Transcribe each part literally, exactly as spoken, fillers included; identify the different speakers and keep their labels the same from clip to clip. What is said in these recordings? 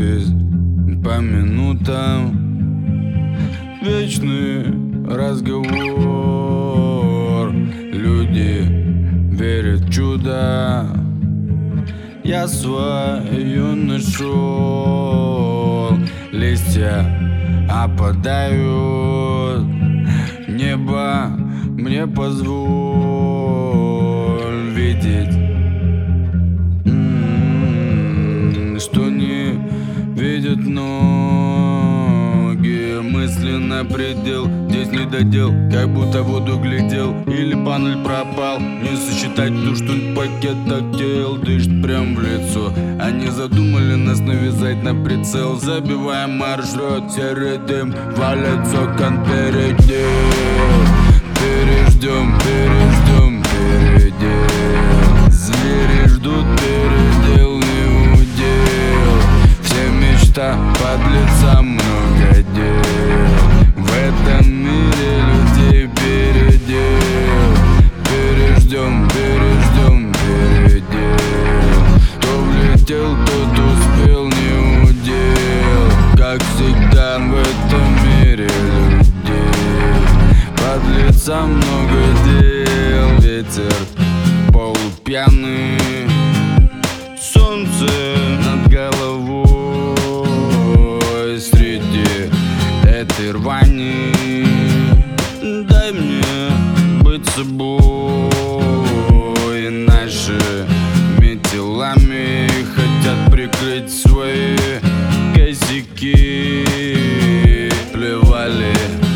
Speaker 1: запись по минутам, вечный разговор. Люди верят в чудо, я свою нашел. Листья опадают, небо мне позволь видеть, м-м-м, что не видят ноги. Мысли на предел, здесь не додел, как будто воду глядел. Или панель пропал, не сосчитать то, что пакет так тел. Дышит прям в лицо, они задумали нас навязать на прицел. Забиваем маршрут, серый дым валит с окон впереди. Переждем, переждем, передел. Звери ждут передел, не удел. Все мечта подлеца, много дел. В этом мире людей передел. Переждем, переждем, передел. Кто влетел, тот успел, не удел. Как всегда в этом мире людей подлеца, много дел. Ветер полупьяный, солнце над головой. Среди этой рвани дай мне быть собой. Нашими телами хотят прикрыть свои косяки. Плевали,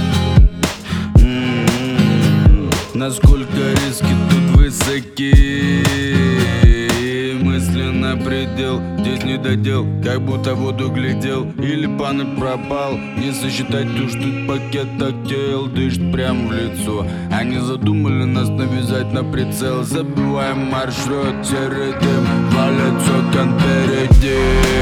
Speaker 1: м-м-м, насколько риски тут высоки. Мысли на предел, здесь не додел, как будто воду глядел. Или панель пропал, не сосчитать то, что пакет так тел. Дышит прям в лицо, они задумали нас навязать на прицел. Забиваем маршрут, серый дым валит с окон впереди.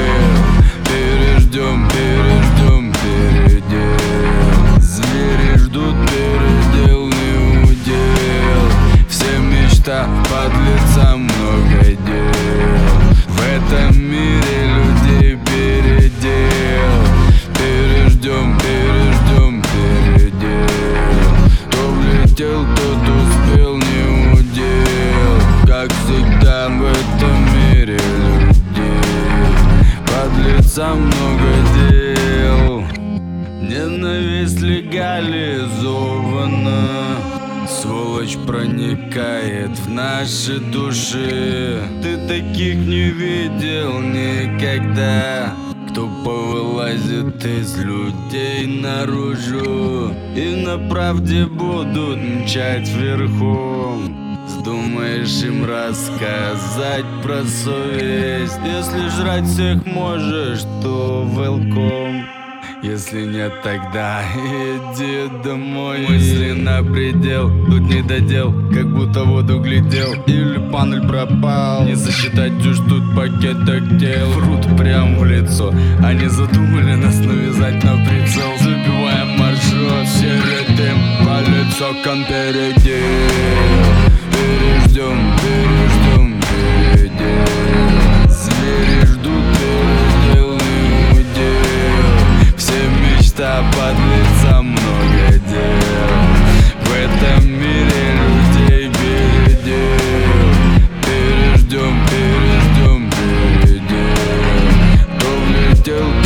Speaker 1: Переждем, переждем, передел. Звери ждут передел, не удел. Все мечта подлеца, много дел. В этом мире людей передел. Переждем, переждем, передел. Кто влетел, тот успел, не удел. Как всегда в этом мире людей подлеца, много дел. Ненависть легализована, сволочь проникает в наши души. Ты таких не видел никогда, кто повылазит из людей наружу и на правде будут мчать верхом. Вздумаешь им рассказать про совесть, если жрать всех можешь, то welcome. Если нет, тогда иди домой. Мысли на предел, тут не додел, как будто воду глядел. Или панель пропал, не засчитать уж тут пакет так тел. Врут прям в лицо, они задумали нас навязать на прицел. Забиваем маршрут, серый дым валит с окон впереди. Переждем, переждем, передел. Звери ждут передел, не удел. Все мечта подлеца, много дел. В этом мире людей передел. Переждем, переждем, передел. Кто влетел,